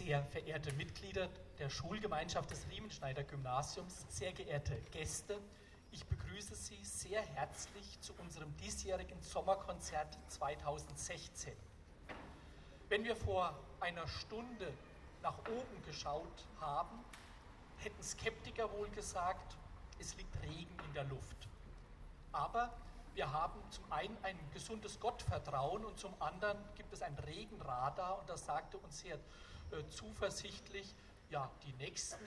Sehr verehrte Mitglieder der Schulgemeinschaft des Riemenschneider Gymnasiums, sehr geehrte Gäste, ich begrüße Sie sehr herzlich zu unserem diesjährigen Sommerkonzert 2016. Wenn wir vor einer Stunde nach oben geschaut haben, hätten Skeptiker wohl gesagt, es liegt Regen in der Luft. Aber wir haben zum einen ein gesundes Gottvertrauen und zum anderen gibt es ein Regenradar und das sagte uns sehr zuversichtlich, ja, die nächsten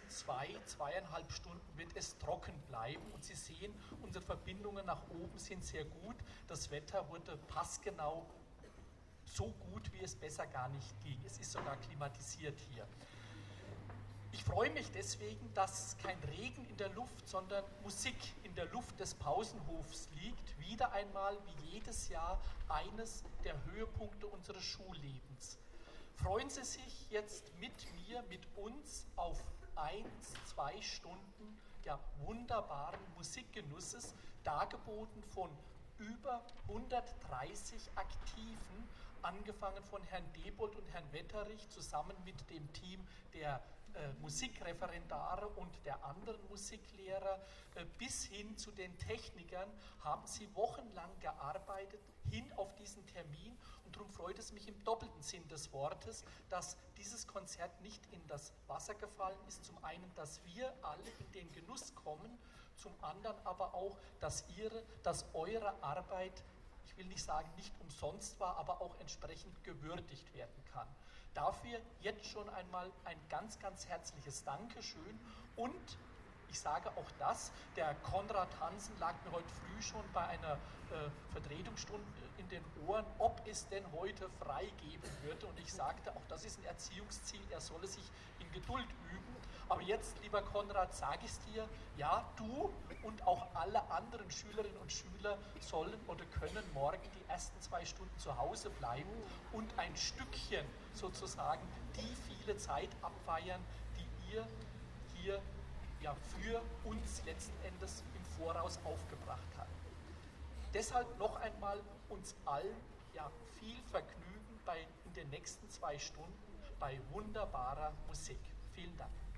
2,5 Stunden wird es trocken bleiben und Sie sehen, unsere Verbindungen nach oben sind sehr gut. Das Wetter wurde passgenau so gut, wie es besser gar nicht ging. Es ist sogar klimatisiert hier. Ich freue mich deswegen, dass kein Regen in der Luft, sondern Musik in der Luft des Pausenhofs liegt. Wieder einmal, wie jedes Jahr, eines der Höhepunkte unseres Schullebens. Freuen Sie sich jetzt mit mir, mit uns auf 1-2 Stunden ja, wunderbaren Musikgenusses, dargeboten von über 130 Aktiven, angefangen von Herrn Debold und Herrn Wetterich, zusammen mit dem Team der Musikreferendare und der anderen Musiklehrer, bis hin zu den Technikern, haben sie wochenlang gearbeitet hin auf diesen Termin und darum freut es mich im doppelten Sinn des Wortes, dass dieses Konzert nicht in das Wasser gefallen ist. Zum einen, dass wir alle in den Genuss kommen, zum anderen aber auch, dass eure Arbeit, ich will nicht sagen, nicht umsonst war, aber auch entsprechend gewürdigt werden kann. Dafür jetzt schon einmal ein ganz, ganz herzliches Dankeschön und ich sage auch das, der Konrad Hansen lag mir heute früh schon bei einer Vertretungsstunde in den Ohren, ob es denn heute frei geben würde. Und ich sagte, auch das ist ein Erziehungsziel, er solle sich in Geduld üben. Aber jetzt, lieber Konrad, sage ich es dir, ja, du und auch alle anderen Schülerinnen und Schüler sollen oder können morgen die ersten 2 Stunden zu Hause bleiben und ein Stückchen sozusagen die viele Zeit abfeiern, die ihr hier ja, für uns letzten Endes im Voraus aufgebracht hat. Deshalb noch einmal uns allen ja, viel Vergnügen in den nächsten 2 Stunden bei wunderbarer Musik. Vielen Dank.